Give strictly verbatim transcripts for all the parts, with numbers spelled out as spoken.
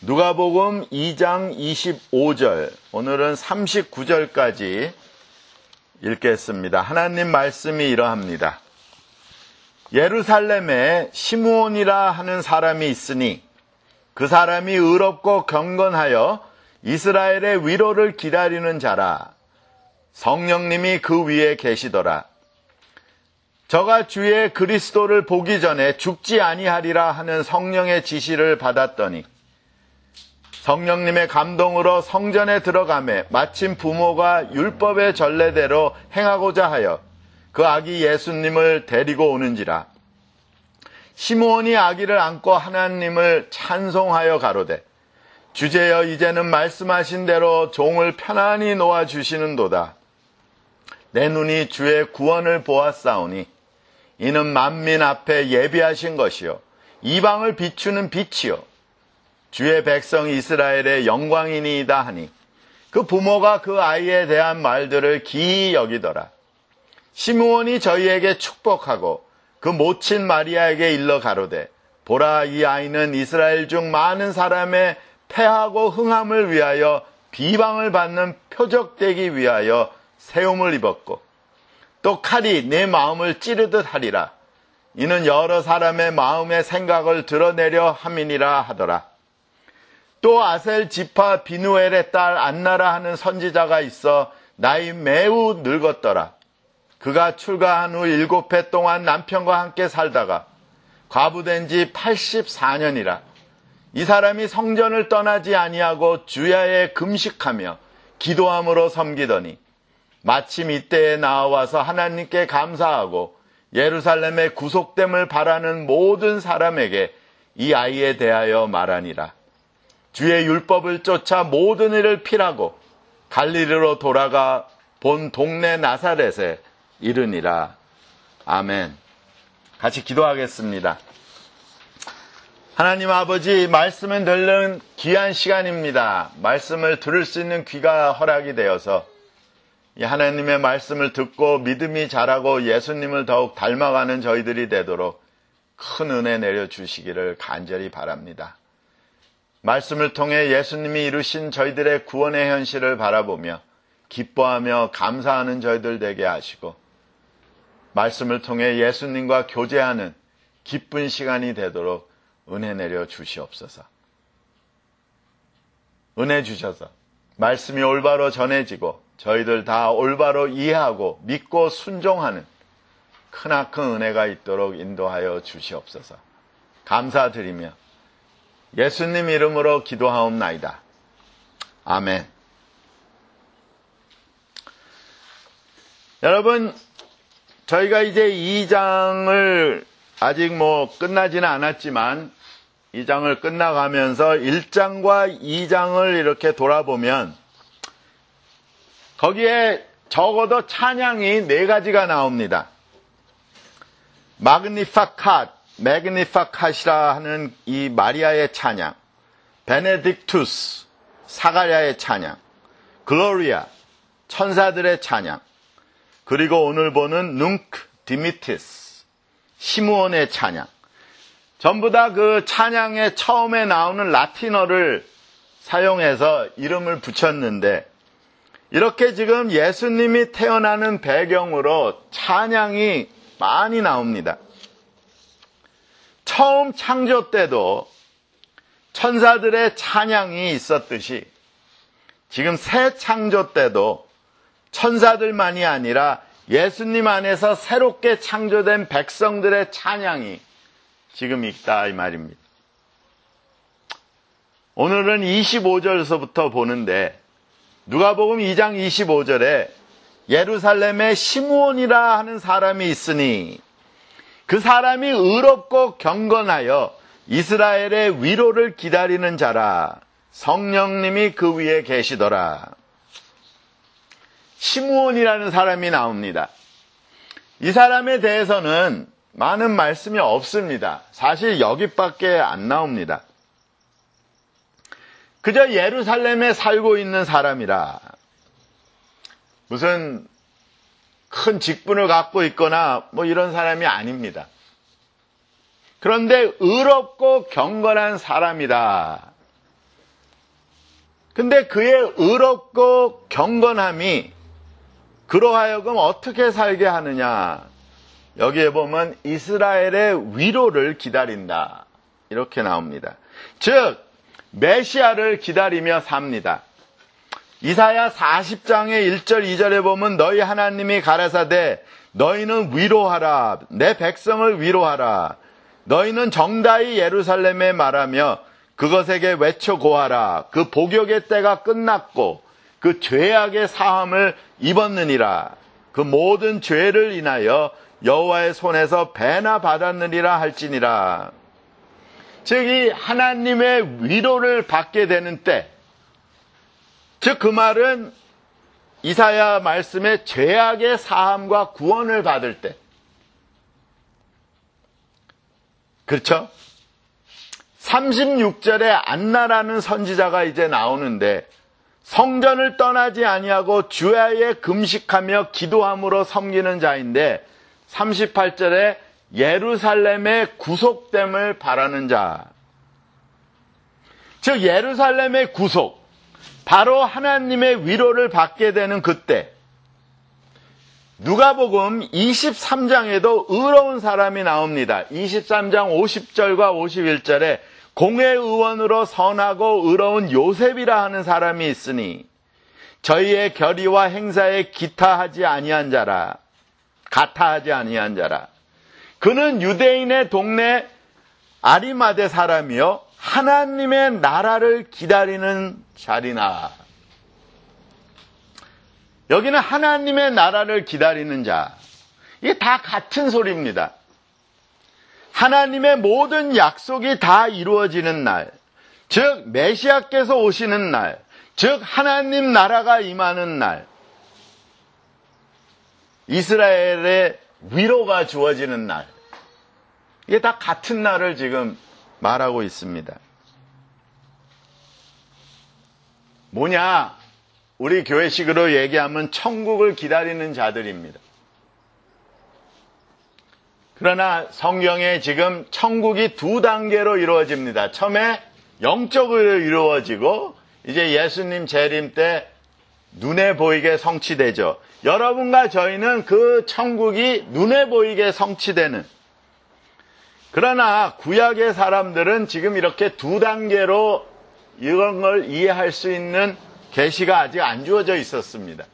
누가복음 이 장 이십오 절, 오늘은 삼십구 절까지 읽겠습니다. 하나님 말씀이 이러합니다. 예루살렘에 시므온이라 하는 사람이 있으니 그 사람이 의롭고 경건하여 이스라엘의 위로를 기다리는 자라. 성령님이 그 위에 계시더라. 저가 주의 그리스도를 보기 전에 죽지 아니하리라 하는 성령의 지시를 받았더니 성령님의 감동으로 성전에 들어가매 마침 부모가 율법의 전례대로 행하고자 하여 그 아기 예수님을 데리고 오는지라. 시므온이 아기를 안고 하나님을 찬송하여 가로되 주제여 이제는 말씀하신 대로 종을 편안히 놓아주시는도다. 내 눈이 주의 구원을 보았사오니 이는 만민 앞에 예비하신 것이요 이방을 비추는 빛이요 주의 백성 이스라엘의 영광이니이다 하니 그 부모가 그 아이에 대한 말들을 기이 여기더라. 시므온이 저희에게 축복하고 그 모친 마리아에게 일러 가로되 보라 이 아이는 이스라엘 중 많은 사람의 패하고 흥함을 위하여 비방을 받는 표적되기 위하여 세움을 입었고 또 칼이 내 마음을 찌르듯 하리라. 이는 여러 사람의 마음의 생각을 드러내려 함이니라 하더라. 또 아셀 지파 비누엘의 딸 안나라 하는 선지자가 있어 나이 매우 늙었더라. 그가 출가한 후 일곱 해 동안 남편과 함께 살다가 과부된 지 팔십사 년이라. 이 사람이 성전을 떠나지 아니하고 주야에 금식하며 기도함으로 섬기더니 마침 이때에 나와서 하나님께 감사하고 예루살렘의 구속됨을 바라는 모든 사람에게 이 아이에 대하여 말하니라. 주의 율법을 쫓아 모든 일을 필하고 갈릴리로 돌아가 본 동네 나사렛에 이르니라. 아멘. 같이 기도하겠습니다. 하나님 아버지, 말씀을 듣는 귀한 시간입니다. 말씀을 들을 수 있는 귀가 허락이 되어서 이 하나님의 말씀을 듣고 믿음이 자라고 예수님을 더욱 닮아가는 저희들이 되도록 큰 은혜 내려주시기를 간절히 바랍니다. 말씀을 통해 예수님이 이루신 저희들의 구원의 현실을 바라보며 기뻐하며 감사하는 저희들 되게 하시고 말씀을 통해 예수님과 교제하는 기쁜 시간이 되도록 은혜 내려 주시옵소서. 은혜 주셔서 말씀이 올바로 전해지고 저희들 다 올바로 이해하고 믿고 순종하는 크나큰 은혜가 있도록 인도하여 주시옵소서. 감사드리며 예수님 이름으로 기도하옵나이다. 아멘. 여러분, 저희가 이제 이 장을 아직 뭐 끝나지는 않았지만 이 장을 끝나가면서 일 장과 이 장을 이렇게 돌아보면 거기에 적어도 찬양이 네 가지가 나옵니다. 마그니파캇, 매그니파캇이라 하는 이 마리아의 찬양, 베네딕투스, 사가랴의 찬양, 글로리아, 천사들의 찬양, 그리고 오늘 보는 눅 디미티스, 시므온의 찬양. 전부 다 그 찬양의 처음에 나오는 라틴어를 사용해서 이름을 붙였는데 이렇게 지금 예수님이 태어나는 배경으로 찬양이 많이 나옵니다. 처음 창조 때도 천사들의 찬양이 있었듯이 지금 새 창조 때도 천사들만이 아니라 예수님 안에서 새롭게 창조된 백성들의 찬양이 지금 있다 이 말입니다. 오늘은 이십오 절에서부터 보는데 누가복음 이 장 이십오 절에 예루살렘에 시므온이라 하는 사람이 있으니 그 사람이 의롭고 경건하여 이스라엘의 위로를 기다리는 자라. 성령님이 그 위에 계시더라. 시므온이라는 사람이 나옵니다. 이 사람에 대해서는 많은 말씀이 없습니다. 사실 여기밖에 안 나옵니다. 그저 예루살렘에 살고 있는 사람이라. 무슨 큰 직분을 갖고 있거나 뭐 이런 사람이 아닙니다. 그런데 의롭고 경건한 사람이다. 근데 그의 의롭고 경건함이 그로 하여금 어떻게 살게 하느냐. 여기에 보면 이스라엘의 위로를 기다린다. 이렇게 나옵니다. 즉 메시아를 기다리며 삽니다. 이사야 사십 장의 일 절 이 절에 보면 너희 하나님이 가라사대 너희는 위로하라. 내 백성을 위로하라. 너희는 정다이 예루살렘에 말하며 그것에게 외쳐 고하라. 그 복역의 때가 끝났고 그 죄악의 사함을 입었느니라. 그 모든 죄를 인하여 여호와의 손에서 배나 받았느니라 할지니라. 즉 이 하나님의 위로를 받게 되는 때, 즉 그 말은 이사야 말씀의 죄악의 사함과 구원을 받을 때, 그렇죠? 삼십육 절에 안나라는 선지자가 이제 나오는데 성전을 떠나지 아니하고 주야에 금식하며 기도함으로 섬기는 자인데 삼십팔 절에 예루살렘의 구속됨을 바라는 자. 즉 예루살렘의 구속, 바로 하나님의 위로를 받게 되는 그때 누가복음 이십삼 장에도 의로운 사람이 나옵니다. 이십삼 장 오십 절과 오십일 절에 공회의원으로 선하고 의로운 요셉이라 하는 사람이 있으니 저희의 결의와 행사에 기타하지 아니한 자라. 가타하지 아니한 자라. 그는 유대인의 동네 아리마대 사람이요 하나님의 나라를 기다리는 자리나. 여기는 하나님의 나라를 기다리는 자. 이게 다 같은 소리입니다. 하나님의 모든 약속이 다 이루어지는 날, 즉 메시아께서 오시는 날, 즉 하나님 나라가 임하는 날, 이스라엘의 위로가 주어지는 날, 이게 다 같은 날을 지금 말하고 있습니다. 뭐냐? 우리 교회식으로 얘기하면 천국을 기다리는 자들입니다. 그러나 성경에 지금 천국이 두 단계로 이루어집니다. 처음에 영적으로 이루어지고 이제 예수님 재림 때 눈에 보이게 성취되죠. 여러분과 저희는 그 천국이 눈에 보이게 성취되는, 그러나 구약의 사람들은 지금 이렇게 두 단계로 이런 걸 이해할 수 있는 계시가 아직 안 주어져 있었습니다.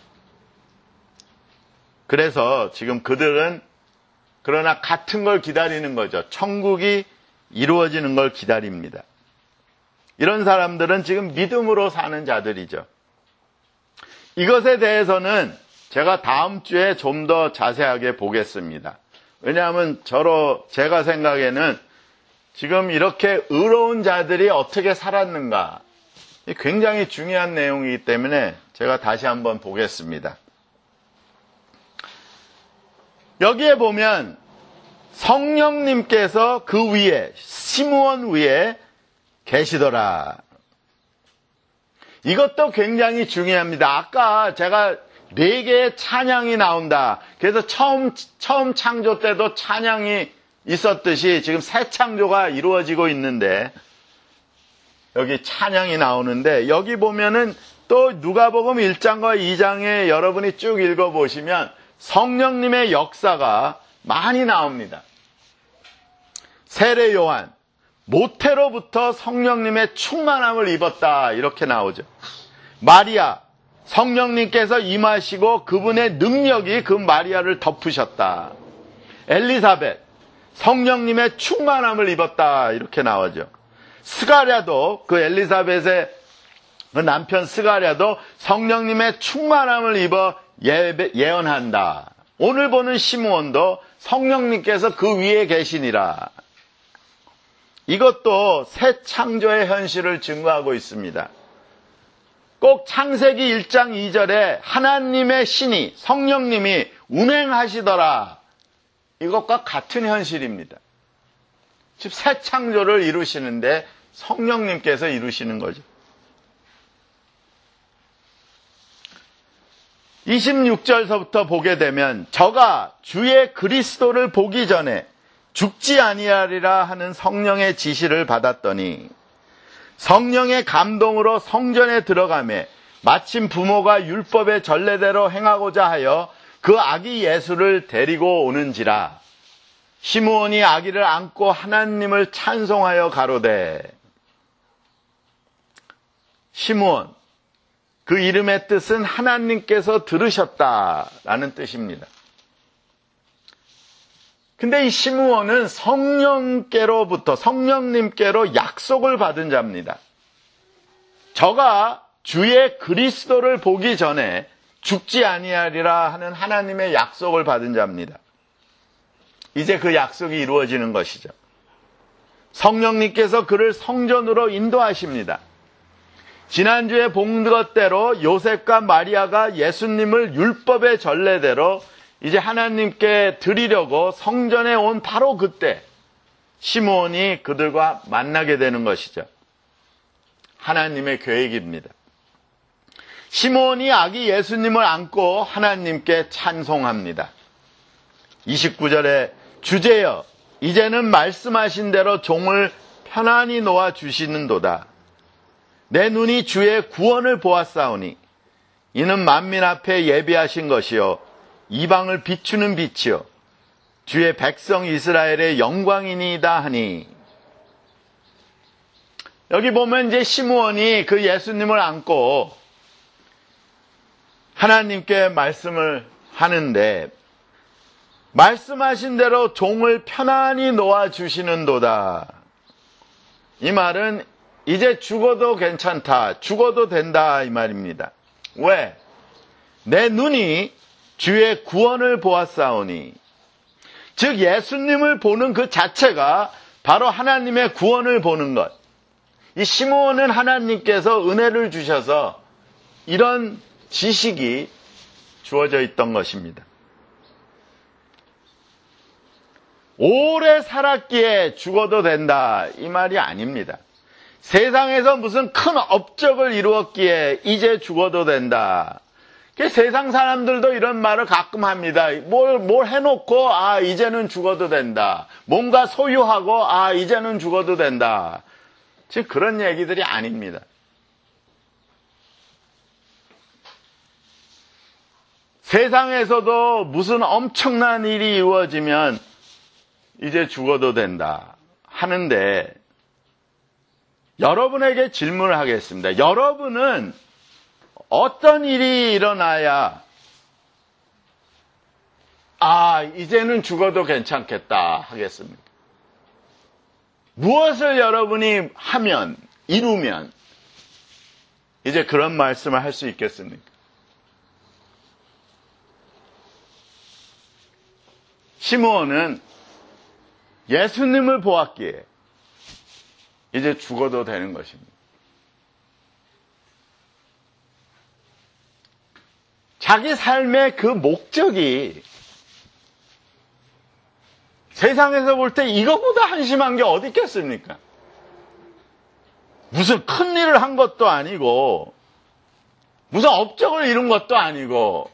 그래서 지금 그들은 그러나 같은 걸 기다리는 거죠. 천국이 이루어지는 걸 기다립니다. 이런 사람들은 지금 믿음으로 사는 자들이죠. 이것에 대해서는 제가 다음 주에 좀 더 자세하게 보겠습니다. 왜냐하면 저로 제가 생각에는 지금 이렇게 의로운 자들이 어떻게 살았는가, 굉장히 중요한 내용이기 때문에 제가 다시 한번 보겠습니다. 여기에 보면 성령님께서 그 위에, 시므온 위에 계시더라. 이것도 굉장히 중요합니다. 아까 제가 네 개의 찬양이 나온다. 그래서 처음, 처음 창조 때도 찬양이 있었듯이 지금 새 창조가 이루어지고 있는데 여기 찬양이 나오는데 여기 보면은 또 누가복음 일 장과 이 장에 여러분이 쭉 읽어보시면 성령님의 역사가 많이 나옵니다. 세례 요한, 모태로부터 성령님의 충만함을 입었다 이렇게 나오죠. 마리아, 성령님께서 임하시고 그분의 능력이 그 마리아를 덮으셨다. 엘리사벳, 성령님의 충만함을 입었다 이렇게 나오죠. 스가랴도, 그 엘리사벳의 그 남편 스가랴도 성령님의 충만함을 입어 예, 예언한다. 오늘 보는 시므온도 성령님께서 그 위에 계시니라. 이것도 새 창조의 현실을 증거하고 있습니다. 꼭 창세기 일 장 이 절에 하나님의 신이, 성령님이 운행하시더라. 이것과 같은 현실입니다. 즉 새 창조를 이루시는데 성령님께서 이루시는 거죠. 이십육 절서부터 보게 되면 저가 주의 그리스도를 보기 전에 죽지 아니하리라 하는 성령의 지시를 받았더니 성령의 감동으로 성전에 들어가매 마침 부모가 율법의 전례대로 행하고자 하여 그 아기 예수를 데리고 오는지라. 시므온이 아기를 안고 하나님을 찬송하여 가로되. 시므온, 그 이름의 뜻은 하나님께서 들으셨다라는 뜻입니다. 근데 이 시므온은 성령께로부터, 성령님께로 약속을 받은 자입니다. 저가 주의 그리스도를 보기 전에 죽지 아니하리라 하는 하나님의 약속을 받은 자입니다. 이제 그 약속이 이루어지는 것이죠. 성령님께서 그를 성전으로 인도하십니다. 지난주에 본 것대로 요셉과 마리아가 예수님을 율법의 전례대로 이제 하나님께 드리려고 성전에 온 바로 그때 시므온이 그들과 만나게 되는 것이죠. 하나님의 계획입니다. 시므온이 아기 예수님을 안고 하나님께 찬송합니다. 이십구 절에 주제여, 이제는 말씀하신 대로 종을 편안히 놓아 주시는도다. 내 눈이 주의 구원을 보았사오니 이는 만민 앞에 예비하신 것이요 이방을 비추는 빛이요 주의 백성 이스라엘의 영광이니이다 하니. 여기 보면 이제 시므온이 그 예수님을 안고 하나님께 말씀을 하는데, 말씀하신 대로 종을 편안히 놓아 주시는도다. 이 말은 이제 죽어도 괜찮다, 죽어도 된다 이 말입니다. 왜? 내 눈이 주의 구원을 보았사오니. 즉 예수님을 보는 그 자체가 바로 하나님의 구원을 보는 것. 이 시므온은 하나님께서 은혜를 주셔서 이런 지식이 주어져 있던 것입니다. 오래 살았기에 죽어도 된다 이 말이 아닙니다. 세상에서 무슨 큰 업적을 이루었기에 이제 죽어도 된다. 세상 사람들도 이런 말을 가끔 합니다. 뭘, 뭘 해놓고 아 이제는 죽어도 된다. 뭔가 소유하고 아 이제는 죽어도 된다. 즉 그런 얘기들이 아닙니다. 세상에서도 무슨 엄청난 일이 이루어지면 이제 죽어도 된다 하는데, 여러분에게 질문을 하겠습니다. 여러분은 어떤 일이 일어나야 아 이제는 죽어도 괜찮겠다 하겠습니까? 무엇을 여러분이 하면, 이루면 이제 그런 말씀을 할 수 있겠습니까? 시므온은 예수님을 보았기에 이제 죽어도 되는 것입니다. 자기 삶의 그 목적이 세상에서 볼 때 이거보다 한심한 게 어디 있겠습니까? 무슨 큰 일을 한 것도 아니고 무슨 업적을 이룬 것도 아니고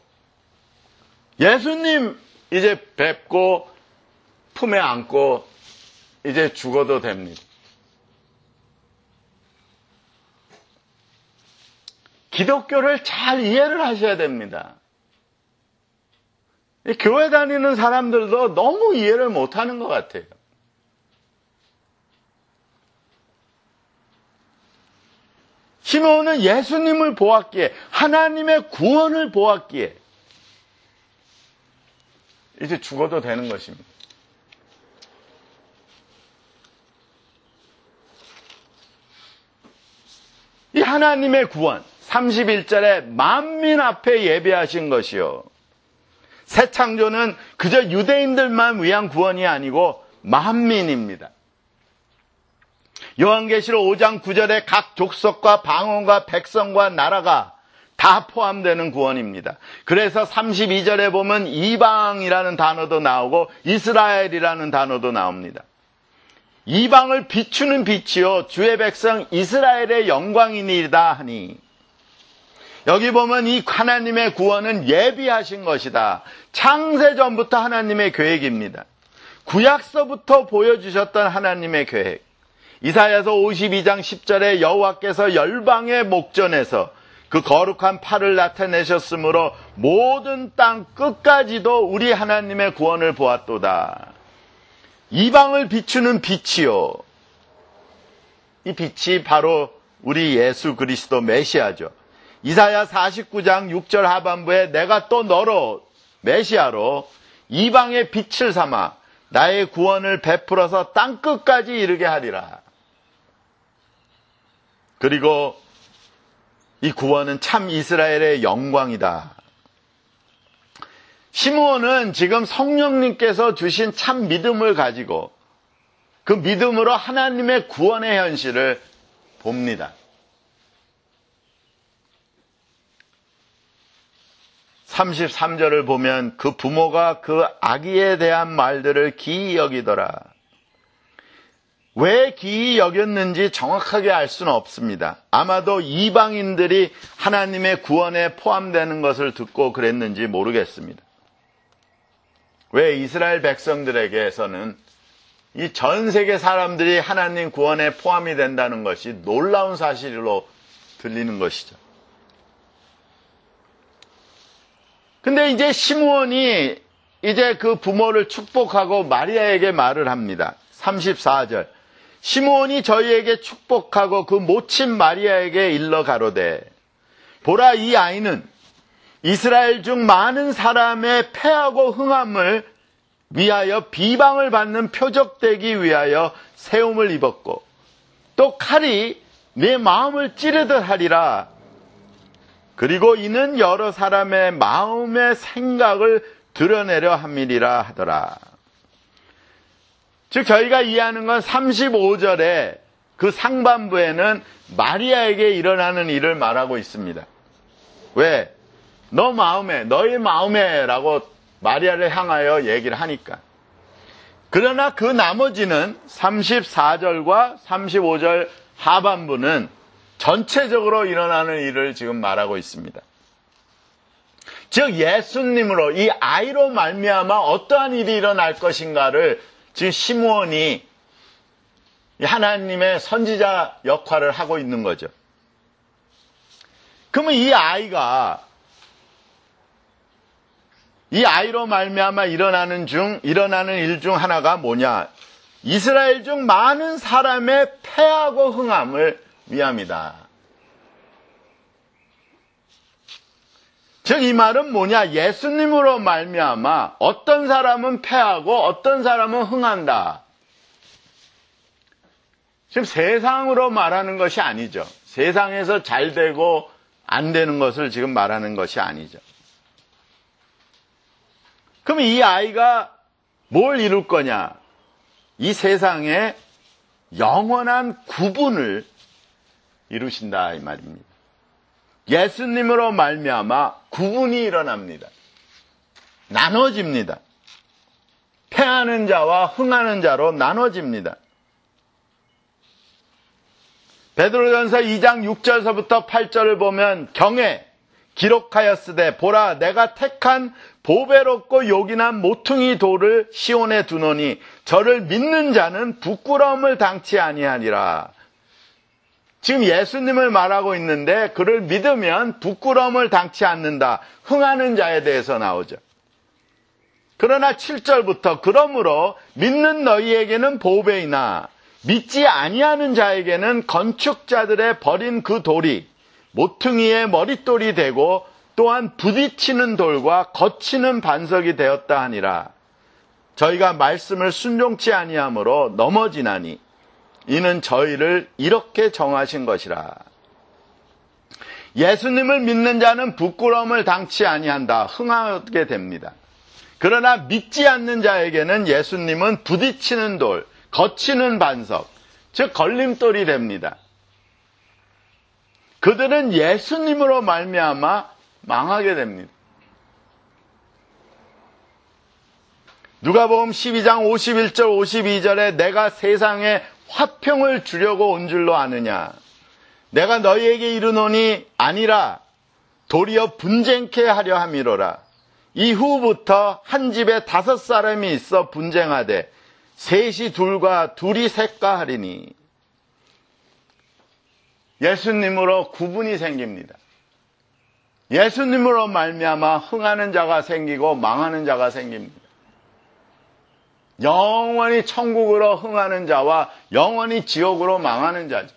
예수님 이제 뵙고 품에 안고 이제 죽어도 됩니다. 기독교를 잘 이해를 하셔야 됩니다. 교회 다니는 사람들도 너무 이해를 못하는 것 같아요. 시므온은 예수님을 보았기에, 하나님의 구원을 보았기에 이제 죽어도 되는 것입니다. 이 하나님의 구원, 삼십일 절에 만민 앞에 예비하신 것이요. 새 창조는 그저 유대인들만 위한 구원이 아니고 만민입니다. 요한계시록 오 장 구 절에 각 족속과 방언과 백성과 나라가 다 포함되는 구원입니다. 그래서 삼십이 절에 보면 이방이라는 단어도 나오고 이스라엘이라는 단어도 나옵니다. 이방을 비추는 빛이요 주의 백성 이스라엘의 영광이니이다 하니, 여기 보면 이 하나님의 구원은 예비하신 것이다. 창세전부터 하나님의 계획입니다. 구약서부터 보여주셨던 하나님의 계획, 이사야서 오십이 장 십 절에 여호와께서 열방의 목전에서 그 거룩한 팔을 나타내셨으므로 모든 땅 끝까지도 우리 하나님의 구원을 보았도다. 이방을 비추는 빛이요. 이 빛이 바로 우리 예수 그리스도 메시아죠. 이사야 사십구 장 육 절 하반부에 내가 또 너로 메시아로 이방의 빛을 삼아 나의 구원을 베풀어서 땅끝까지 이르게 하리라. 그리고 이 구원은 참 이스라엘의 영광이다. 시므온은 지금 성령님께서 주신 참 믿음을 가지고 그 믿음으로 하나님의 구원의 현실을 봅니다. 삼십삼 절을 보면 그 부모가 그 아기에 대한 말들을 기이 여기더라. 왜 기이 여겼는지 정확하게 알 수는 없습니다. 아마도 이방인들이 하나님의 구원에 포함되는 것을 듣고 그랬는지 모르겠습니다. 왜 이스라엘 백성들에게서는 이 전 세계 사람들이 하나님 구원에 포함이 된다는 것이 놀라운 사실로 들리는 것이죠. 근데 이제 시므온이 이제 그 부모를 축복하고 마리아에게 말을 합니다. 삼십사 절. 시므온이 저희에게 축복하고 그 모친 마리아에게 일러 가로되 보라 이 아이는 이스라엘 중 많은 사람의 패하고 흥함을 위하여 비방을 받는 표적되기 위하여 세움을 입었고 또 칼이 내 마음을 찌르듯 하리라. 그리고 이는 여러 사람의 마음의 생각을 드러내려 함이리라 하더라. 즉 저희가 이해하는 건 삼십오 절에 그 상반부에는 마리아에게 일어나는 일을 말하고 있습니다. 왜? 너 마음에, 너의 마음에 라고 마리아를 향하여 얘기를 하니까. 그러나 그 나머지는 삼십사 절과 삼십오 절 하반부는 전체적으로 일어나는 일을 지금 말하고 있습니다. 즉 예수님으로 이 아이로 말미암아 어떠한 일이 일어날 것인가를 지금 시므온이 하나님의 선지자 역할을 하고 있는 거죠. 그러면 이 아이가 이 아이로 말미암아 일어나는 중 일어나는 일 중 하나가 뭐냐? 이스라엘 중 많은 사람의 패하고 흥함을 위함이다. 즉 이 말은 뭐냐? 예수님으로 말미암아 어떤 사람은 패하고 어떤 사람은 흥한다. 지금 세상으로 말하는 것이 아니죠. 세상에서 잘 되고 안 되는 것을 지금 말하는 것이 아니죠. 그럼 이 아이가 뭘 이룰 거냐? 이 세상에 영원한 구분을 이루신다 이 말입니다. 예수님으로 말미암아 구분이 일어납니다. 나눠집니다. 패하는 자와 흥하는 자로 나눠집니다. 베드로전서 이 장 육 절서부터 팔 절을 보면 경에 기록하였으되 보라 내가 택한 보배롭고 요긴한 모퉁이 돌을 시온에 두노니 저를 믿는 자는 부끄러움을 당치 아니하니라. 지금 예수님을 말하고 있는데 그를 믿으면 부끄러움을 당치 않는다. 흥하는 자에 대해서 나오죠. 그러나 칠 절부터 그러므로 믿는 너희에게는 보배이나 믿지 아니하는 자에게는 건축자들의 버린 그 돌이 모퉁이의 머릿돌이 되고 또한 부딪히는 돌과 거치는 반석이 되었다 하니라. 저희가 말씀을 순종치 아니하므로 넘어지나니 이는 저희를 이렇게 정하신 것이라. 예수님을 믿는 자는 부끄러움을 당치 아니한다. 흥하게 됩니다. 그러나 믿지 않는 자에게는 예수님은 부딪히는 돌, 거치는 반석, 즉 걸림돌이 됩니다. 그들은 예수님으로 말미암아 망하게 됩니다. 누가복음 십이 장 오십일 절 오십이 절에 내가 세상에 화평을 주려고 온 줄로 아느냐? 내가 너희에게 이르노니 아니라 도리어 분쟁케 하려 함이로라. 이후부터 한 집에 다섯 사람이 있어 분쟁하되 셋이 둘과 둘이 셋과 하리니. 예수님으로 구분이 생깁니다. 예수님으로 말미암아 흥하는 자가 생기고 망하는 자가 생깁니다. 영원히 천국으로 흥하는 자와 영원히 지옥으로 망하는 자죠.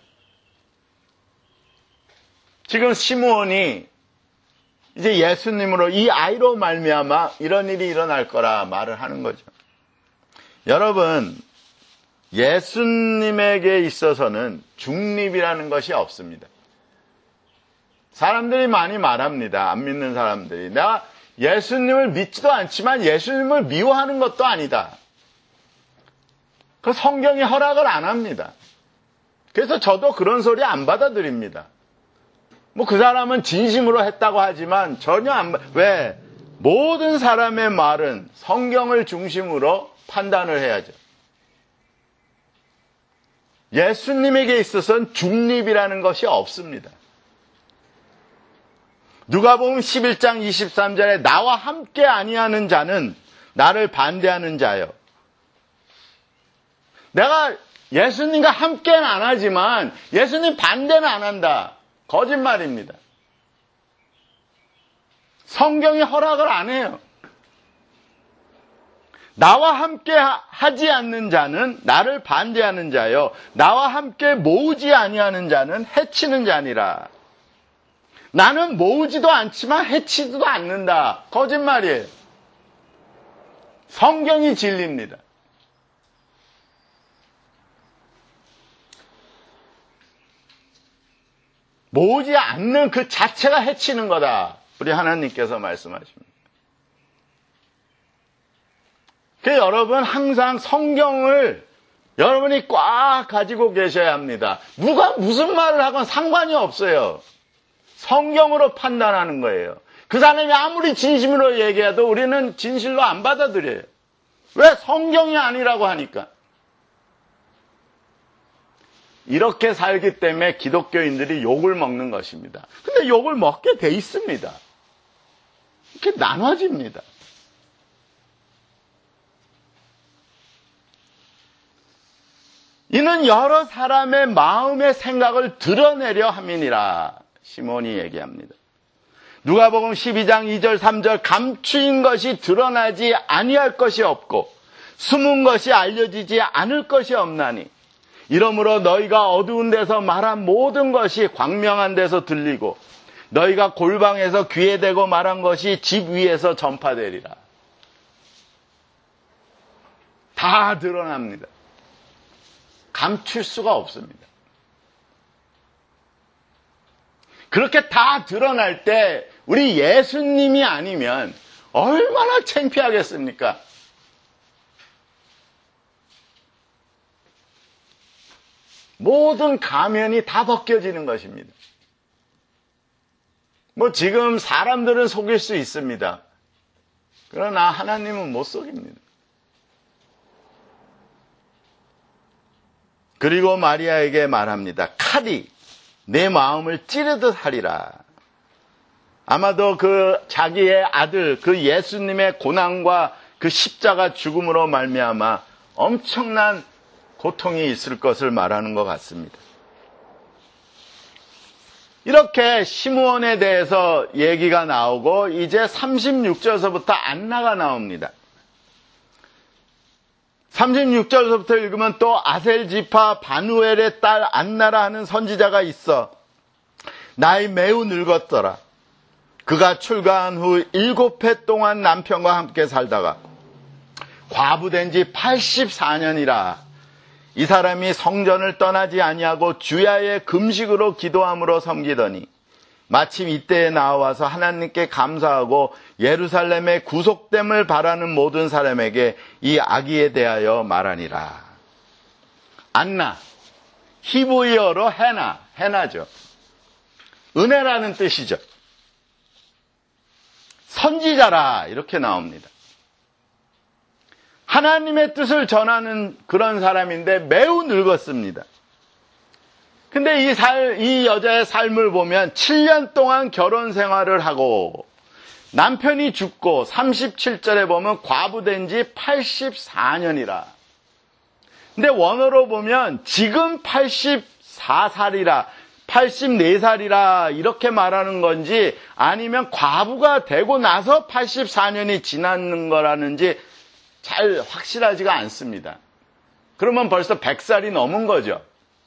지금 시므온이 이제 예수님으로 이 아이로 말미암아 이런 일이 일어날 거라 말을 하는 거죠. 여러분, 예수님에게 있어서는 중립이라는 것이 없습니다. 사람들이 많이 말합니다. 안 믿는 사람들이. 내가 예수님을 믿지도 않지만 예수님을 미워하는 것도 아니다. 그 성경이 허락을 안 합니다. 그래서 저도 그런 소리 안 받아들입니다. 뭐 그 사람은 진심으로 했다고 하지만 전혀 안, 왜? 모든 사람의 말은 성경을 중심으로 판단을 해야죠. 예수님에게 있어서는 중립이라는 것이 없습니다. 누가복음 십일 장 이십삼 절에 나와 함께 아니하는 자는 나를 반대하는 자요. 내가 예수님과 함께는 안 하지만 예수님 반대는 안 한다. 거짓말입니다. 성경이 허락을 안 해요. 나와 함께 하지 않는 자는 나를 반대하는 자요. 나와 함께 모으지 아니하는 자는 해치는 자니라. 나는 모으지도 않지만 해치지도 않는다. 거짓말이에요. 성경이 진리입니다. 모으지 않는 그 자체가 해치는 거다. 우리 하나님께서 말씀하십니다. 그래서 여러분 항상 성경을 여러분이 꽉 가지고 계셔야 합니다. 누가 무슨 말을 하건 상관이 없어요. 성경으로 판단하는 거예요. 그 사람이 아무리 진심으로 얘기해도 우리는 진실로 안 받아들여요. 왜? 성경이 아니라고 하니까. 이렇게 살기 때문에 기독교인들이 욕을 먹는 것입니다. 근데 욕을 먹게 돼 있습니다. 이렇게 나눠집니다. 이는 여러 사람의 마음의 생각을 드러내려 함이니라. 시몬이 얘기합니다. 누가복음 십이 장 이 절 삼 절 감추인 것이 드러나지 아니할 것이 없고 숨은 것이 알려지지 않을 것이 없나니 이러므로 너희가 어두운 데서 말한 모든 것이 광명한 데서 들리고 너희가 골방에서 귀에 대고 말한 것이 집 위에서 전파되리라. 다 드러납니다. 감출 수가 없습니다. 그렇게 다 드러날 때 우리 예수님이 아니면 얼마나 창피하겠습니까? 모든 가면이 다 벗겨지는 것입니다. 뭐 지금 사람들은 속일 수 있습니다. 그러나 하나님은 못 속입니다. 그리고 마리아에게 말합니다. 칼이 내 마음을 찌르듯 하리라. 아마도 그 자기의 아들, 그 예수님의 고난과 그 십자가 죽음으로 말미암아 엄청난 고통이 있을 것을 말하는 것 같습니다. 이렇게 시므온에 대해서 얘기가 나오고 이제 삼십육 절서부터 안나가 나옵니다. 삼십육 절서부터 읽으면 또 아셀지파 바누엘의 딸 안나라 하는 선지자가 있어 나이 매우 늙었더라. 그가 출가한 후 일곱 해 동안 남편과 함께 살다가 과부된 지 팔십사 년이라. 이 사람이 성전을 떠나지 아니하고 주야의 금식으로 기도함으로 섬기더니 마침 이때에 나와서 하나님께 감사하고 예루살렘의 구속됨을 바라는 모든 사람에게 이 아기에 대하여 말하니라. 안나, 히브리어로 헤나, 헤나죠. 은혜라는 뜻이죠. 선지자라 이렇게 나옵니다. 하나님의 뜻을 전하는 그런 사람인데 매우 늙었습니다. 근데 이 살, 이 여자의 삶을 보면 칠 년 동안 결혼 생활을 하고 남편이 죽고 삼십칠 절에 보면 과부된 지 팔십사 년이라. 근데 원어로 보면 지금 팔십사 살이라. 팔십사 살이라 이렇게 말하는 건지 아니면 과부가 되고 나서 팔십사 년이 지났는 거라는지 잘 확실하지가 않습니다. 그러면 벌써 백 살이 넘은 거죠.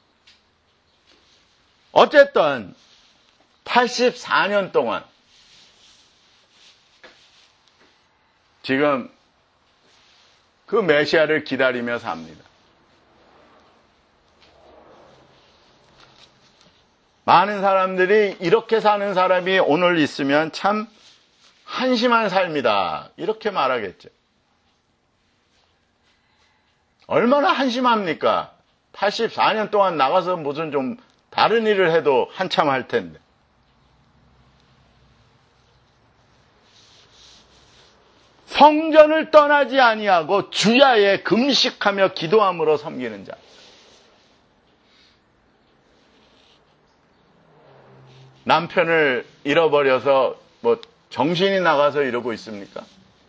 어쨌든 팔십사 년 동안 지금 그 메시아를 기다리며 삽니다. 많은 사람들이 이렇게 사는 사람이 오늘 있으면 참 한심한 삶이다 이렇게 말하겠죠. 얼마나 한심합니까? 팔십사 년 동안 나가서 무슨 좀 다른 일을 해도 한참 할 텐데. 성전을 떠나지 아니하고 주야에 금식하며 기도함으로 섬기는 자. 남편을 잃어버려서 뭐 정신이 나가서 이러고 있습니까?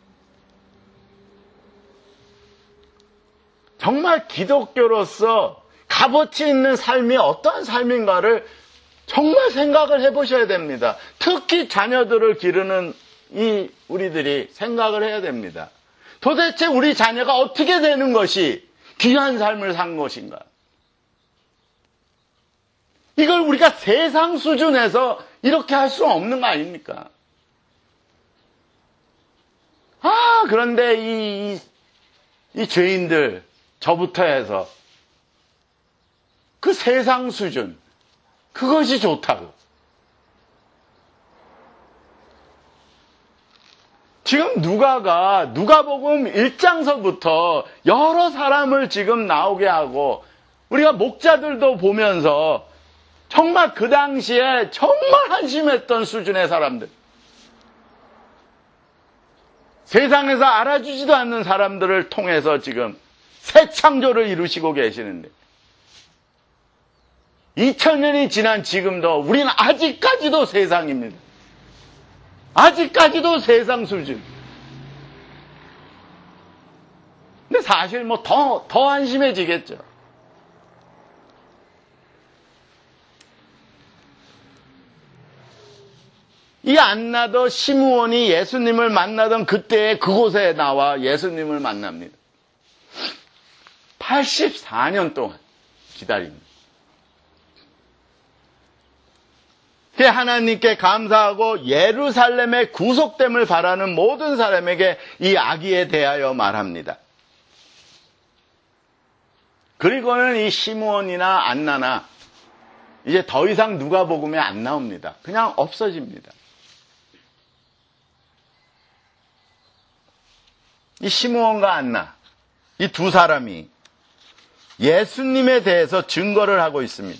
정말 기독교로서 값어치 있는 삶이 어떠한 삶인가를 정말 생각을 해보셔야 됩니다. 특히 자녀들을 기르는 이 우리들이 생각을 해야 됩니다. 도대체 우리 자녀가 어떻게 되는 것이 귀한 삶을 산 것인가? 이걸 우리가 세상 수준에서 이렇게 할 수 없는 거 아닙니까? 아, 그런데 이, 이, 이 죄인들, 저부터 해서 그 세상 수준, 그것이 좋다고. 지금 누가가 누가복음 일 장서부터 여러 사람을 지금 나오게 하고 우리가 목자들도 보면서 정말 그 당시에 정말 한심했던 수준의 사람들, 세상에서 알아주지도 않는 사람들을 통해서 지금 새 창조를 이루시고 계시는데 이천 년이 지난 지금도 우리는 아직까지도 세상입니다. 아직까지도 세상 수준. 근데 사실 뭐 더, 더 한심해지겠죠. 이 안나도 시므온이 예수님을 만나던 그때의 그곳에 나와 예수님을 만납니다. 팔십사 년 동안 기다립니다. 하나님께 감사하고 예루살렘의 구속됨을 바라는 모든 사람에게 이 아기에 대하여 말합니다. 그리고는 이 시므온이나 안나나 이제 더 이상 누가복음에 안 나옵니다. 그냥 없어집니다. 이 시므온과 안나, 이 두 사람이 예수님에 대해서 증거를 하고 있습니다.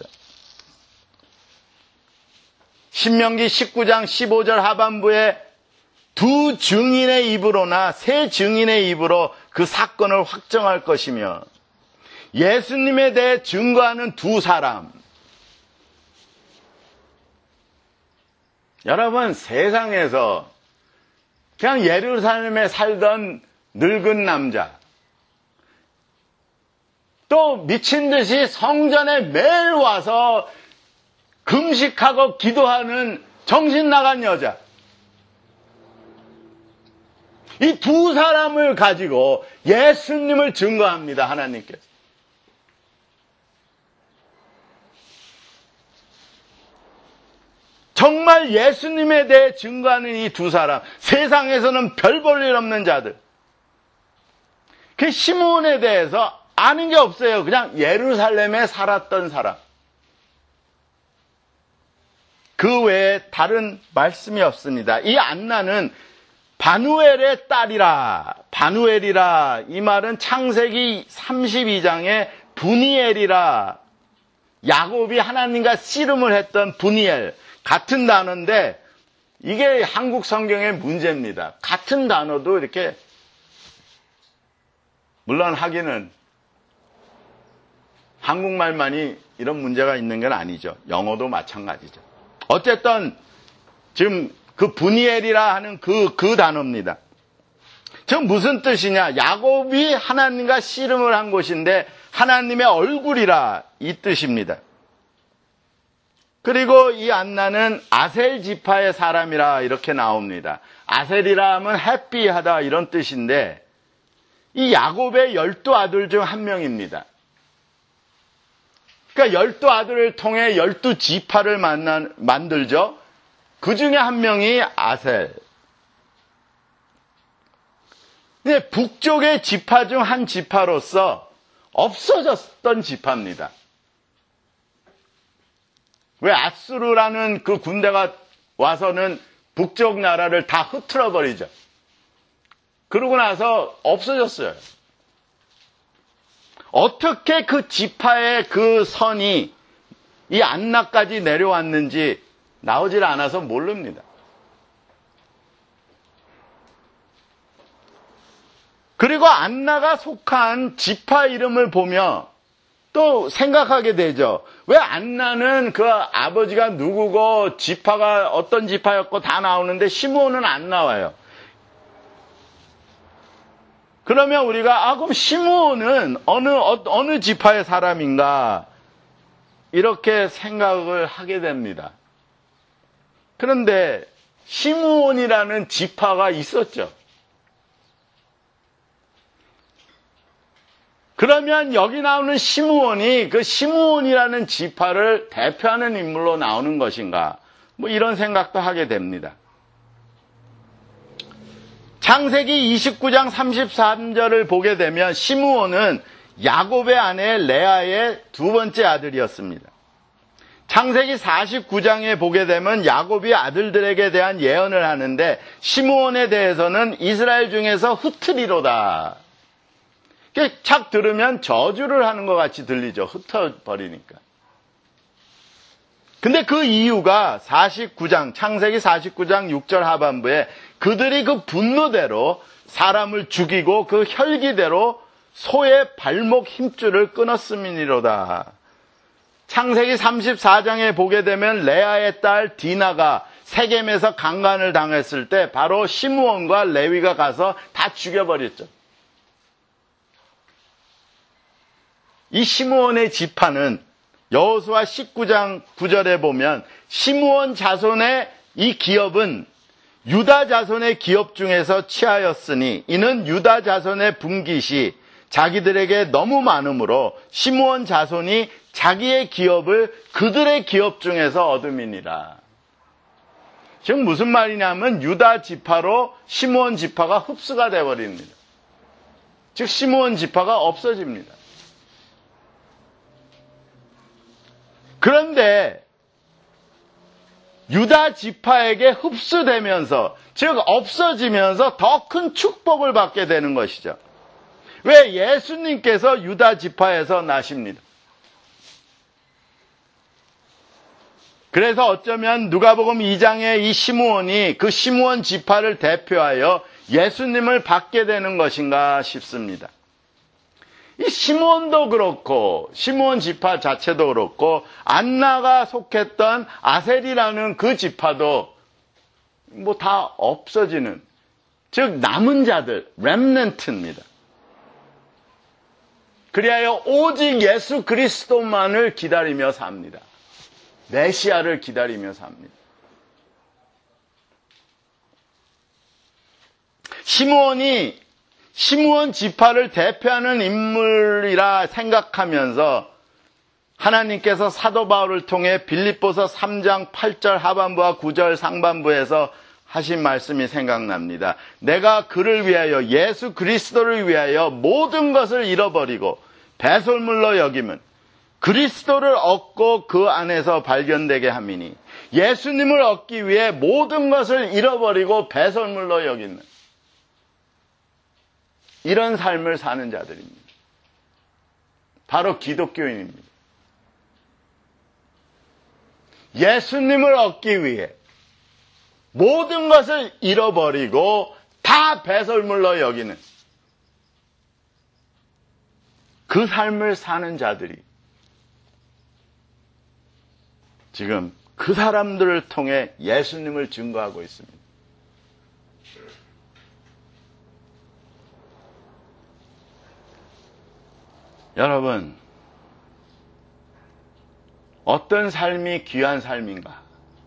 신명기 십구 장 십오 절 하반부에 두 증인의 입으로나 세 증인의 입으로 그 사건을 확정할 것이며 예수님에 대해 증거하는 두 사람. 여러분, 세상에서 그냥 예루살렘에 살던 늙은 남자, 또 미친 듯이 성전에 매일 와서 금식하고 기도하는 정신 나간 여자, 이 두 사람을 가지고 예수님을 증거합니다. 하나님께서. 정말 예수님에 대해 증거하는 이 두 사람, 세상에서는 별 볼 일 없는 자들. 그 시므온에 대해서 아는 게 없어요. 그냥 예루살렘에 살았던 사람. 그 외에 다른 말씀이 없습니다. 이 안나는 바누엘의 딸이라, 바누엘이라, 이 말은 창세기 삼십이 장에 분이엘이라, 야곱이 하나님과 씨름을 했던 분이엘, 같은 단어인데 이게 한국 성경의 문제입니다. 같은 단어도 이렇게, 물론 하기는 한국말만이 이런 문제가 있는 건 아니죠. 영어도 마찬가지죠. 어쨌든 지금 그 분이엘이라 하는 그, 그 단어입니다. 지금 무슨 뜻이냐? 야곱이 하나님과 씨름을 한 곳인데 하나님의 얼굴이라 이 뜻입니다. 그리고 이 안나는 아셀 지파의 사람이라 이렇게 나옵니다. 아셀이라 하면 해피하다 이런 뜻인데 이 야곱의 열두 아들 중 한 명입니다. 그러니까 열두 아들을 통해 열두 지파를 만나, 만들죠. 그 중에 한 명이 아셀. 근데 북쪽의 지파 중 한 지파로서 없어졌던 지파입니다. 왜 아수르라는 그 군대가 와서는 북쪽 나라를 다 흐트러 버리죠. 그러고 나서 없어졌어요. 어떻게 그 지파의 그 선이 이 안나까지 내려왔는지 나오질 않아서 모릅니다. 그리고 안나가 속한 지파 이름을 보며 또 생각하게 되죠. 왜 안나는 그 아버지가 누구고 지파가 어떤 지파였고 다 나오는데 시므온은 안 나와요. 그러면 우리가 아 그럼 시므온은 어느 어느 지파의 사람인가 이렇게 생각을 하게 됩니다. 그런데 시므온이라는 지파가 있었죠. 그러면 여기 나오는 시므온이 그 시므온이라는 지파를 대표하는 인물로 나오는 것인가? 뭐 이런 생각도 하게 됩니다. 창세기 이십구 장 삼십삼 절을 보게 되면 시므온은 야곱의 아내 레아의 두 번째 아들이었습니다. 창세기 사십구 장에 보게 되면 야곱이 아들들에게 대한 예언을 하는데 시므온에 대해서는 이스라엘 중에서 흩으리로다. 착 들으면 저주를 하는 것 같이 들리죠. 흩어버리니까. 근데 그 이유가 사십구 장, 창세기 사십구 장 육 절 하반부에 그들이 그 분노대로 사람을 죽이고 그 혈기대로 소의 발목 힘줄을 끊었음이니로다. 창세기 삼십사 장에 보게 되면 레아의 딸 디나가 세겜에서 강간을 당했을 때 바로 시므온과 레위가 가서 다 죽여버렸죠. 이 시므온의 지파는 여호수아 십구 장 구 절에 보면 시므온 자손의 이 기업은 유다 자손의 기업 중에서 취하였으니 이는 유다 자손의 분깃이 자기들에게 너무 많으므로 시므온 자손이 자기의 기업을 그들의 기업 중에서 얻음이니라. 지금 무슨 말이냐면 유다 지파로 시므온 지파가 흡수가 되어버립니다. 즉 시므온 지파가 없어집니다. 그런데 유다 지파에게 흡수되면서 즉 없어지면서 더 큰 축복을 받게 되는 것이죠. 왜? 예수님께서 유다 지파에서 나십니다. 그래서 어쩌면 누가복음 이 장의 이 시므온이 그 시므온 지파를 대표하여 예수님을 받게 되는 것인가 싶습니다. 이 시므온도 그렇고 시므온 지파 자체도 그렇고 안나가 속했던 아셀이라는 그 지파도 뭐 다 없어지는, 즉 남은 자들, 렘넌트입니다. 그리하여 오직 예수 그리스도만을 기다리며 삽니다. 메시아를 기다리며 삽니다. 시므온이 시므온 지파를 대표하는 인물이라 생각하면서 하나님께서 사도 바울을 통해 빌립보서 삼 장 팔 절 하반부와 구 절 상반부에서 하신 말씀이 생각납니다. 내가 그를 위하여 예수 그리스도를 위하여 모든 것을 잃어버리고 배설물로 여김은 그리스도를 얻고 그 안에서 발견되게 함이니 예수님을 얻기 위해 모든 것을 잃어버리고 배설물로 여기는 이런 삶을 사는 자들입니다. 바로 기독교인입니다. 예수님을 얻기 위해 모든 것을 잃어버리고 다 배설물로 여기는 그 삶을 사는 자들이 지금 그 사람들을 통해 예수님을 증거하고 있습니다. 여러분, 어떤 삶이 귀한 삶인가?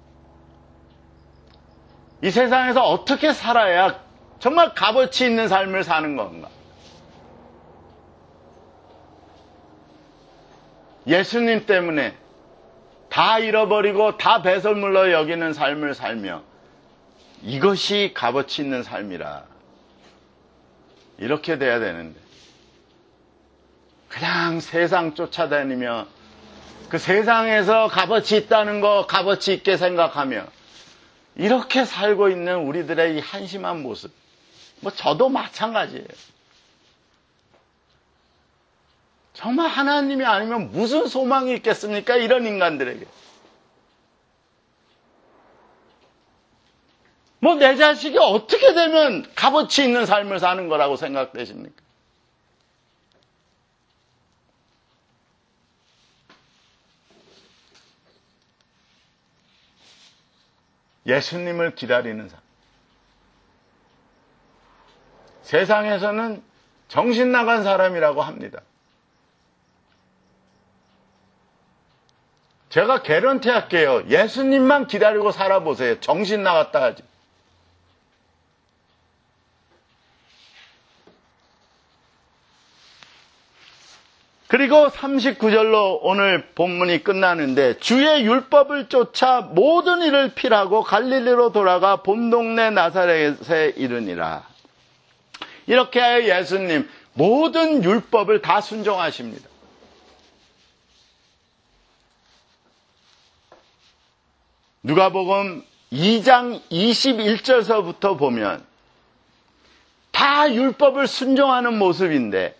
이 세상에서 어떻게 살아야 정말 값어치 있는 삶을 사는 건가? 예수님 때문에 다 잃어버리고 다 배설물로 여기는 삶을 살며 이것이 값어치 있는 삶이라. 이렇게 돼야 되는데 그냥 세상 쫓아다니며 그 세상에서 값어치 있다는 거 값어치 있게 생각하며 이렇게 살고 있는 우리들의 이 한심한 모습, 뭐 저도 마찬가지예요. 정말 하나님이 아니면 무슨 소망이 있겠습니까? 이런 인간들에게. 뭐 내 자식이 어떻게 되면 값어치 있는 삶을 사는 거라고 생각되십니까? 예수님을 기다리는 삶. 세상에서는 정신 나간 사람이라고 합니다. 제가 개런티 할게요. 예수님만 기다리고 살아보세요. 정신 나갔다 하지. 그리고 삼십구 절로 오늘 본문이 끝나는데 주의 율법을 쫓아 모든 일을 필하고 갈릴리로 돌아가 본 동네 나사렛에 이르니라. 이렇게 하여 예수님 모든 율법을 다 순종하십니다. 누가복음 이 장 이십일 절서부터 보면 다 율법을 순종하는 모습인데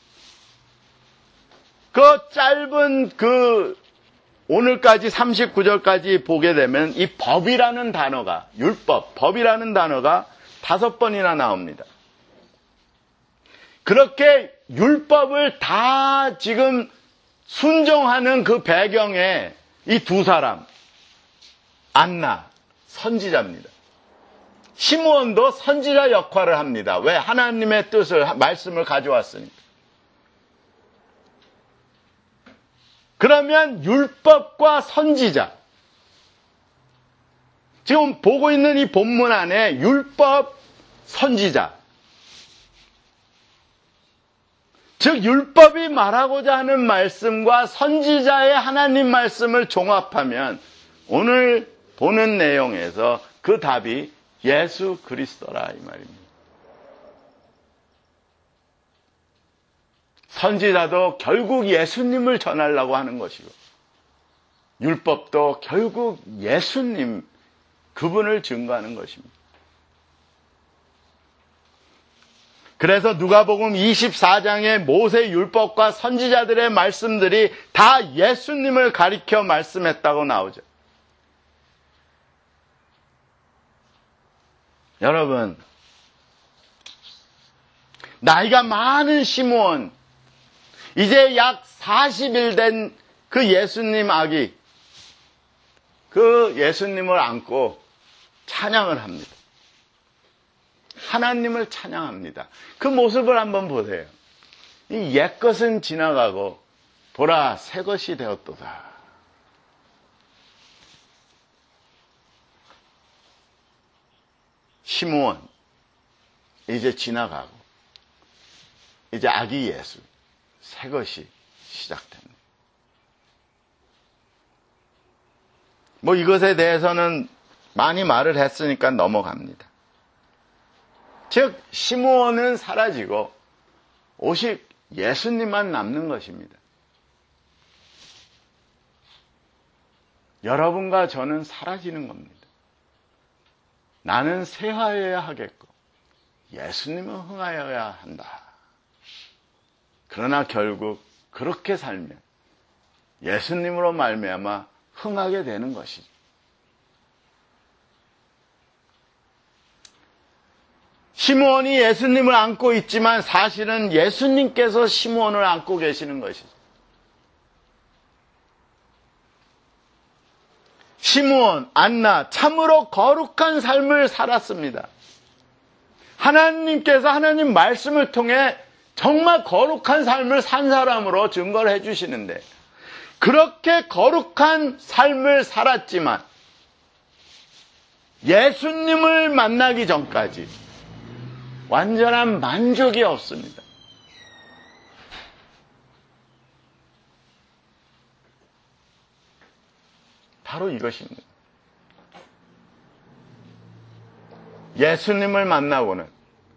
그 짧은 그 오늘까지 삼십구 절까지 보게 되면 이 법이라는 단어가 율법, 법이라는 단어가 다섯 번이나 나옵니다. 그렇게 율법을 다 지금 순종하는 그 배경에 이 두 사람 안나 선지자입니다. 시므온도 선지자 역할을 합니다. 왜? 하나님의 뜻을 말씀을 가져왔으니까. 그러면 율법과 선지자, 지금 보고 있는 이 본문 안에 율법, 선지자, 즉 율법이 말하고자 하는 말씀과 선지자의 하나님 말씀을 종합하면 오늘 보는 내용에서 그 답이 예수 그리스도라 이 말입니다. 선지자도 결국 예수님을 전하려고 하는 것이고 율법도 결국 예수님 그분을 증거하는 것입니다. 그래서 누가복음 이십사 장의 모세 율법과 선지자들의 말씀들이 다 예수님을 가리켜 말씀했다고 나오죠. 여러분, 나이가 많은 시므온, 이제 약 사십 일 된 그 예수님 아기, 그 예수님을 안고 찬양을 합니다. 하나님을 찬양합니다. 그 모습을 한번 보세요. 이 옛것은 지나가고 보라 새 것이 되었도다. 시므온 이제 지나가고 이제 아기 예수 새 것이 시작됩니다. 뭐 이것에 대해서는 많이 말을 했으니까 넘어갑니다. 즉 시므온은 사라지고 오직 예수님만 남는 것입니다. 여러분과 저는 사라지는 겁니다. 나는 쇠하여야 하겠고 예수님은 흥하여야 한다. 그러나 결국 그렇게 살면 예수님으로 말미암아 흥하게 되는 것이죠. 시므온이 예수님을 안고 있지만 사실은 예수님께서 시므온을 안고 계시는 것이죠. 시므온, 안나 참으로 거룩한 삶을 살았습니다. 하나님께서 하나님 말씀을 통해 정말 거룩한 삶을 산 사람으로 증거를 해주시는데 그렇게 거룩한 삶을 살았지만 예수님을 만나기 전까지 완전한 만족이 없습니다. 바로 이것입니다. 예수님을 만나고는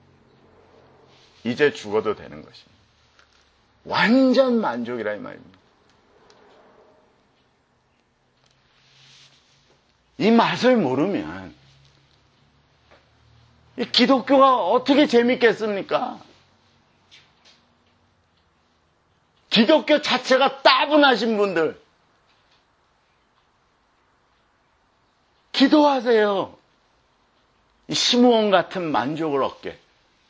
이제 죽어도 되는 것입니다. 완전 만족이라 이 말입니다. 이 맛을 모르면 이 기독교가 어떻게 재밌겠습니까? 기독교 자체가 따분하신 분들 기도하세요. 이 시므온 같은 만족을 얻게.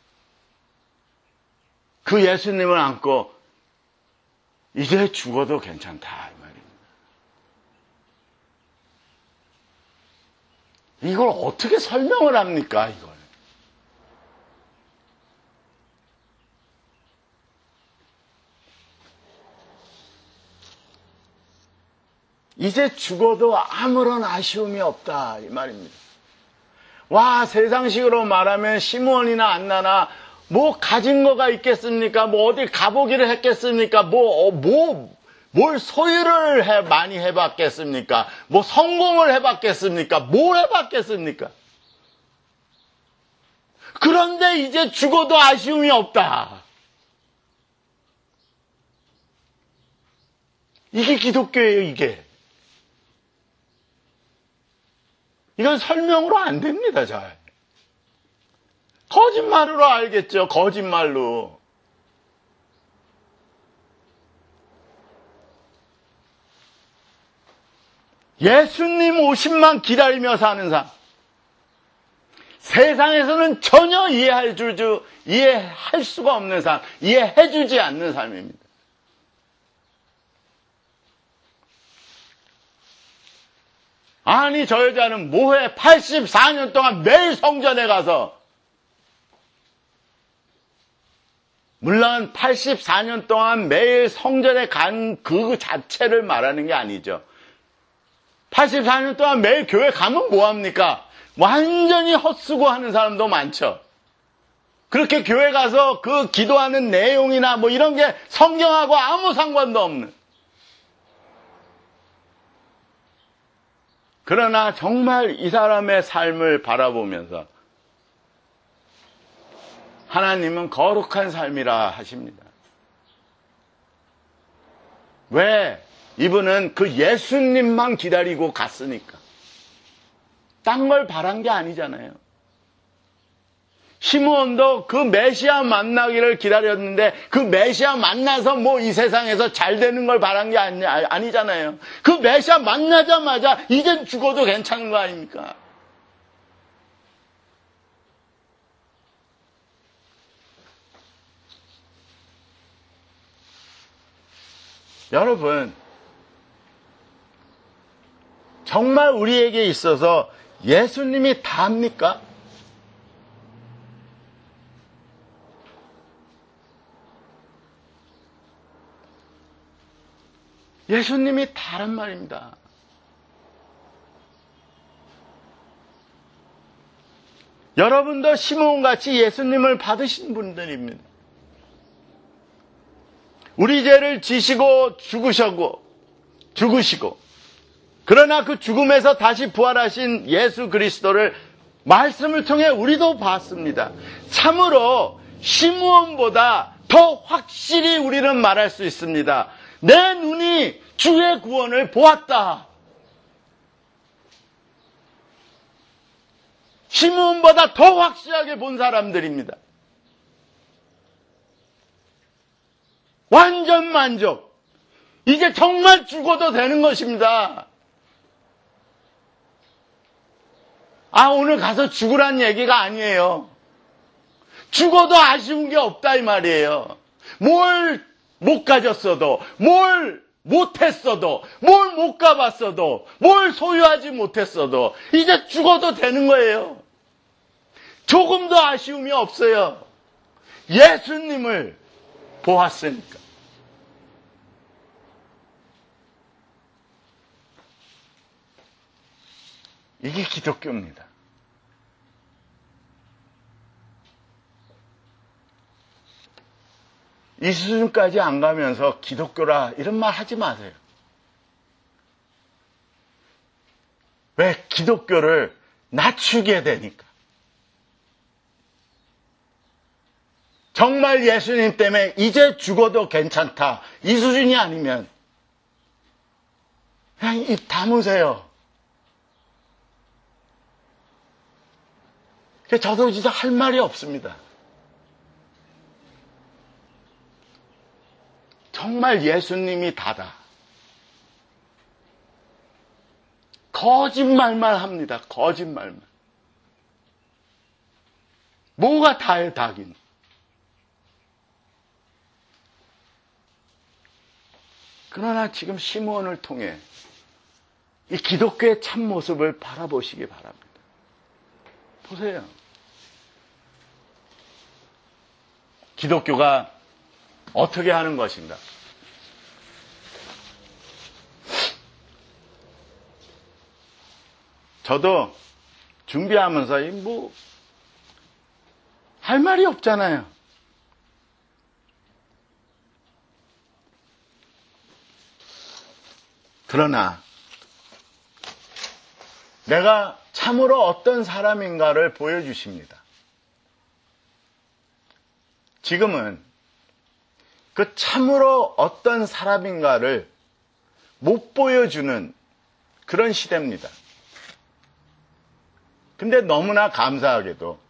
그 예수님을 안고 이제 죽어도 괜찮다 이 말입니다. 이걸 어떻게 설명을 합니까? 이걸. 이제 죽어도 아무런 아쉬움이 없다 이 말입니다. 와, 세상식으로 말하면 시므온이나 안나나 뭐 가진 거가 있겠습니까? 뭐 어딜 가보기를 했겠습니까? 뭐, 어, 뭐, 뭘 소유를 해, 많이 해봤겠습니까? 뭐 성공을 해봤겠습니까? 뭘 해봤겠습니까? 그런데 이제 죽어도 아쉬움이 없다. 이게 기독교예요, 이게. 이건 설명으로 안 됩니다, 잘. 거짓말으로 알겠죠, 거짓말로. 예수님 오심만 기다리며 사는 삶. 세상에서는 전혀 이해할 줄, 이해할 수가 없는 삶, 이해해주지 않는 삶입니다. 아니, 저 여자는 뭐해? 팔십사 년 동안 매일 성전에 가서. 물론 팔십사 년 동안 매일 성전에 간 그 자체를 말하는 게 아니죠. 팔십사 년 동안 매일 교회 가면 뭐합니까? 완전히 헛수고하는 사람도 많죠. 그렇게 교회 가서 그 기도하는 내용이나 뭐 이런 게 성경하고 아무 상관도 없는. 그러나 정말 이 사람의 삶을 바라보면서 하나님은 거룩한 삶이라 하십니다. 왜? 이분은 그 예수님만 기다리고 갔으니까. 딴 걸 바란 게 아니잖아요. 시므온도 그 메시아 만나기를 기다렸는데 그 메시아 만나서 뭐 이 세상에서 잘 되는 걸 바란 게 아니, 아니잖아요. 그 메시아 만나자마자 이젠 죽어도 괜찮은 거 아닙니까? 여러분, 정말 우리에게 있어서 예수님이 다입니까? 예수님이 다란 말입니다. 여러분도 시므온같이 예수님을 받으신 분들입니다. 우리 죄를 지시고 죽으시고 죽으시고 그러나 그 죽음에서 다시 부활하신 예수 그리스도를 말씀을 통해 우리도 봤습니다. 참으로 시므온보다 더 확실히 우리는 말할 수 있습니다. 내 눈이 주의 구원을 보았다. 시므온보다 더 확실하게 본 사람들입니다. 완전 만족. 이제 정말 죽어도 되는 것입니다. 아, 오늘 가서 죽으란 얘기가 아니에요. 죽어도 아쉬운 게 없다 이 말이에요. 뭘 못 가졌어도, 뭘 못했어도, 뭘 못 가봤어도, 뭘 소유하지 못했어도 이제 죽어도 되는 거예요. 조금도 아쉬움이 없어요. 예수님을 보았으니까. 이게 기독교입니다. 이 수준까지 안 가면서 기독교라 이런 말 하지 마세요. 왜? 기독교를 낮추게 되니까. 정말 예수님 때문에 이제 죽어도 괜찮다. 이 수준이 아니면 그냥 입 다무세요. 저도 진짜 할 말이 없습니다. 정말 예수님이 다다. 거짓말만 합니다. 거짓말만. 뭐가 다예요, 다긴. 그러나 지금 시므온을 통해 이 기독교의 참모습을 바라보시기 바랍니다. 보세요. 기독교가 어떻게 하는 것인가? 저도 준비하면서 뭐 할 말이 없잖아요. 그러나 내가 참으로 어떤 사람인가를 보여주십니다. 지금은 그 참으로 어떤 사람인가를 못 보여주는 그런 시대입니다. 근데 너무나 감사하게도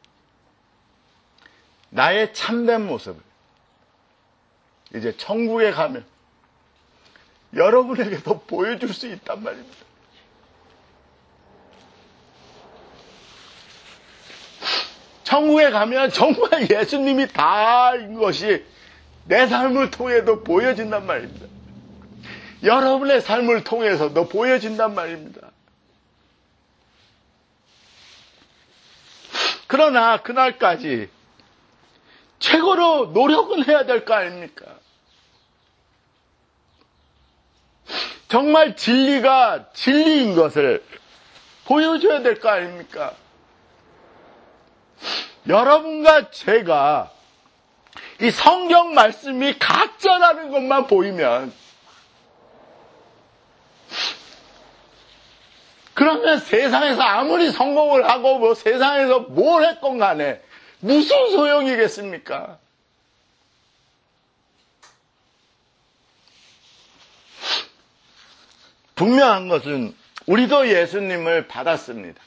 나의 참된 모습을 이제 천국에 가면 여러분에게도 보여줄 수 있단 말입니다. 천국에 가면 정말 예수님이 다인 것이 내 삶을 통해도 보여진단 말입니다. 여러분의 삶을 통해서도 보여진단 말입니다. 그러나 그날까지 최고로 노력은 해야 될 거 아닙니까? 정말 진리가 진리인 것을 보여줘야 될 거 아닙니까? 여러분과 제가 이 성경 말씀이 가짜라는 것만 보이면 그러면 세상에서 아무리 성공을 하고 뭐 세상에서 뭘 했건 간에 무슨 소용이겠습니까? 분명한 것은 우리도 예수님을 받았습니다.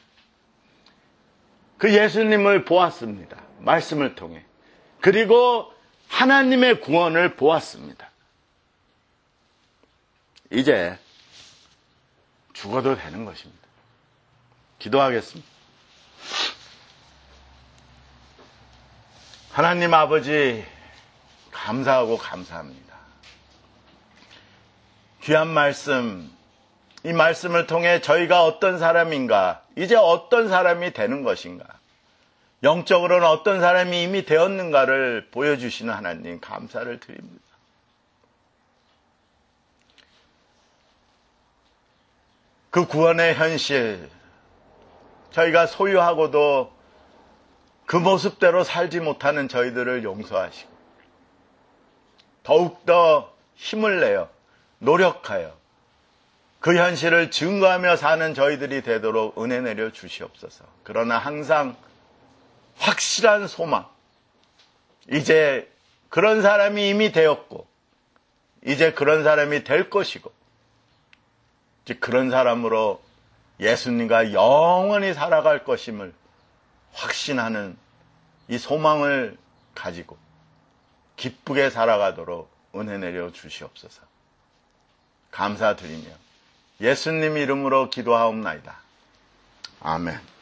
그 예수님을 보았습니다. 말씀을 통해. 그리고 하나님의 구원을 보았습니다. 이제 죽어도 되는 것입니다. 기도하겠습니다. 하나님 아버지, 감사하고 감사합니다. 귀한 말씀, 이 말씀을 통해 저희가 어떤 사람인가, 이제 어떤 사람이 되는 것인가, 영적으로는 어떤 사람이 이미 되었는가를 보여주시는 하나님 감사를 드립니다. 그 구원의 현실, 저희가 소유하고도 그 모습대로 살지 못하는 저희들을 용서하시고 더욱더 힘을 내어 노력하여 그 현실을 증거하며 사는 저희들이 되도록 은혜 내려 주시옵소서. 그러나 항상 확실한 소망, 이제 그런 사람이 이미 되었고 이제 그런 사람이 될 것이고 즉 그런 사람으로 예수님과 영원히 살아갈 것임을 확신하는 이 소망을 가지고 기쁘게 살아가도록 은혜 내려 주시옵소서. 감사드리며 예수님 이름으로 기도하옵나이다. 아멘.